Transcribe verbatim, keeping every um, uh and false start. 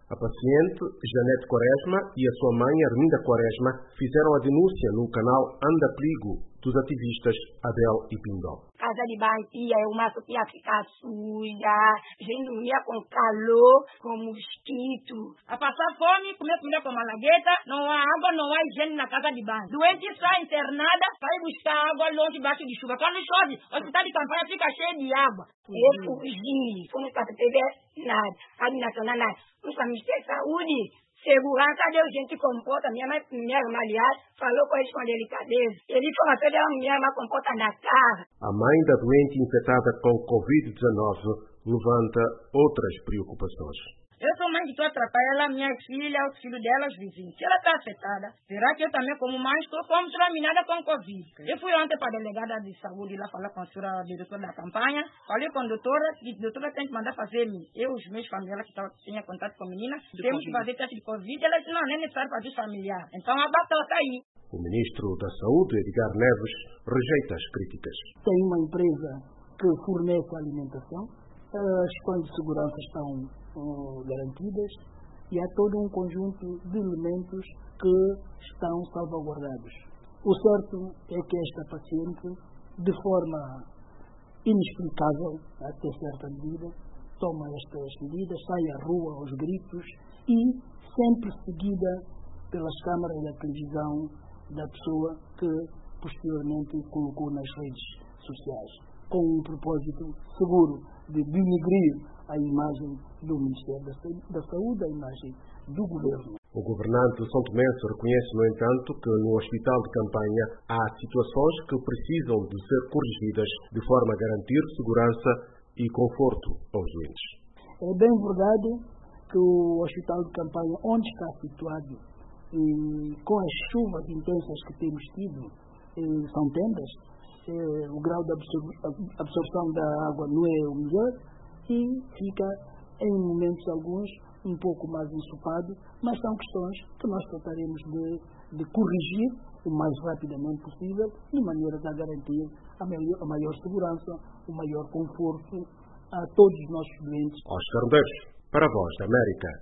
A paciente, Janete Quaresma, e a sua mãe, Arminda Quaresma, fizeram a denúncia no canal Anda Pligo dos ativistas Abel e Pindó. Casa de banho é uma ia ficar suja, a gente dormia com calor, com mosquito. A passar fome, comer comida com malagueta, não há água, não há higiene na casa de banho. Doente sai internada, vai buscar água longe debaixo de chuva. Quando chove, o hospital de campanha fica cheio de água. Eu fugi, fomos para ter nada, administração nada. Vamos para o Ministério da Saúde, segurança, deu gente comporta, minha mãe, minha irmã, aliás, falou com eles com delicadeza. Ele foi uma filha, minha irmã comporta na cara. A mãe da doente infectada com covid dezenove levanta outras preocupações. Eu sou mãe de toda atrapalhada, ela, minha filha, o filho dela, os vizinhos. Se ela está afetada, será que eu também, como mãe, estou como contaminada com Covid? Eu fui ontem para a delegada de saúde lá falar com a senhora diretora da campanha. Falei com a doutora, e a doutora tem que mandar fazer, eu, os meus familiares que tinham contato com a menina, temos que fazer teste de Covid. Ela disse, não, nem é necessário fazer familiar. Então a batata está aí. O ministro da Saúde, Edgar Neves, rejeita as críticas. Tem uma empresa que fornece alimentação, as questões de segurança estão uh, garantidas e há todo um conjunto de elementos que estão salvaguardados. O certo é que esta paciente, de forma inexplicável, até certa medida, toma estas medidas, sai à rua aos gritos e sempre seguida pelas câmaras da televisão da pessoa que posteriormente colocou nas redes sociais, com um propósito seguro de denegrir a imagem do Ministério da Saúde, a imagem do Governo. O governante santomense reconhece, no entanto, que no hospital de campanha há situações que precisam de ser corrigidas de forma a garantir segurança e conforto aos doentes. É bem verdade que o hospital de campanha, onde está situado, e com as chuvas intensas que temos tido, são tendas, o grau de absorção da água não é o melhor e fica, em momentos alguns, um pouco mais ensopado, mas são questões que nós trataremos de, de corrigir o mais rapidamente possível, de maneira a garantir a maior, a maior segurança, o maior conforto a todos os nossos doentes. Oscar Medeiros, para a Voz da América.